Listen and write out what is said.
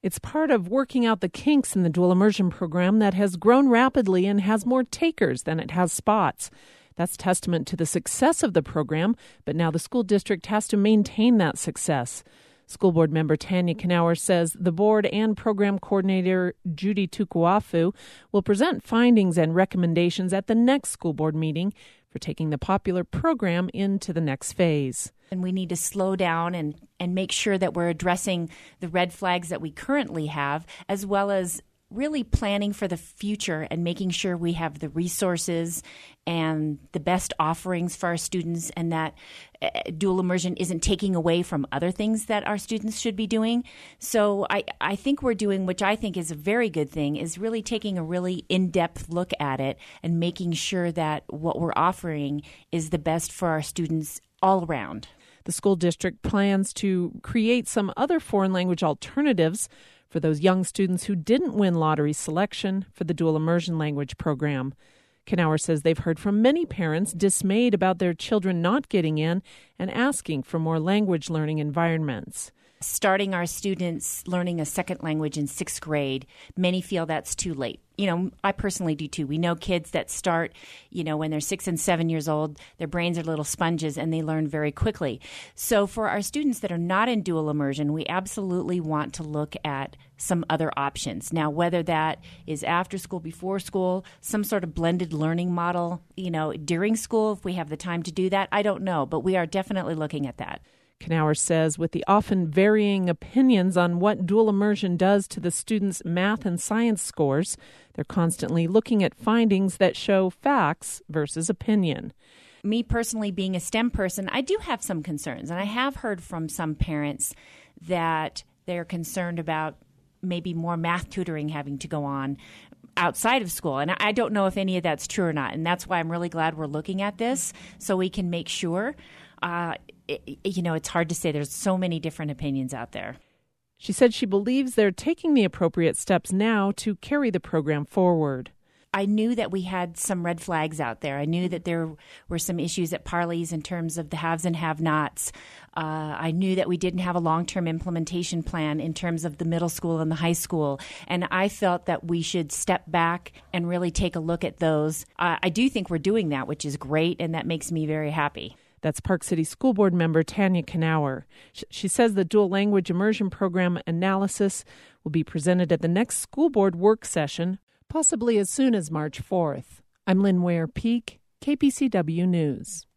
It's part of working out the kinks in the dual immersion program that has grown rapidly and has more takers than it has spots. That's testament to the success of the program, but now the school district has to maintain that success. School board member Tanya Knauer says the board and program coordinator Judy Tukuafu will present findings and recommendations at the next school board meeting for taking the popular program into the next phase. And we need to slow down and make sure that we're addressing the red flags that we currently have, as well as really planning for the future and making sure we have the resources and the best offerings for our students, and that dual immersion isn't taking away from other things that our students should be doing. So I think we're doing, which I think is a very good thing, is really taking a really in-depth look at it and making sure that what we're offering is the best for our students all around. The school district plans to create some other foreign language alternatives for those young students who didn't win lottery selection for the dual immersion language program. Knauer says they've heard from many parents dismayed about their children not getting in and asking for more language learning environments. Starting our students learning a second language in 6th grade, many feel that's too late. I personally do too. We know kids that start, when they're 6 and 7 years old, their brains are little sponges and they learn very quickly. So for our students that are not in dual immersion, we absolutely want to look at some other options. Now, whether that is after school, before school, some sort of blended learning model, during school, if we have the time to do that, I don't know, but we are definitely looking at that. Knauer says with the often varying opinions on what dual immersion does to the students' math and science scores, they're constantly looking at findings that show facts versus opinion. Me personally, being a STEM person, I do have some concerns, and I have heard from some parents that they're concerned about maybe more math tutoring having to go on outside of school. And I don't know if any of that's true or not, and that's why I'm really glad we're looking at this so we can make sure. It's hard to say. There's so many different opinions out there. She said she believes they're taking the appropriate steps now to carry the program forward. I knew that we had some red flags out there. I knew that there were some issues at Parley's in terms of the haves and have-nots. I knew that we didn't have a long-term implementation plan in terms of the middle school and the high school. And I felt that we should step back and really take a look at those. I do think we're doing that, which is great, and that makes me very happy. That's Park City School Board member Tanya Knauer. She says the dual language immersion program analysis will be presented at the next school board work session, possibly as soon as March 4th. I'm Lynn Ware Peak, KPCW News.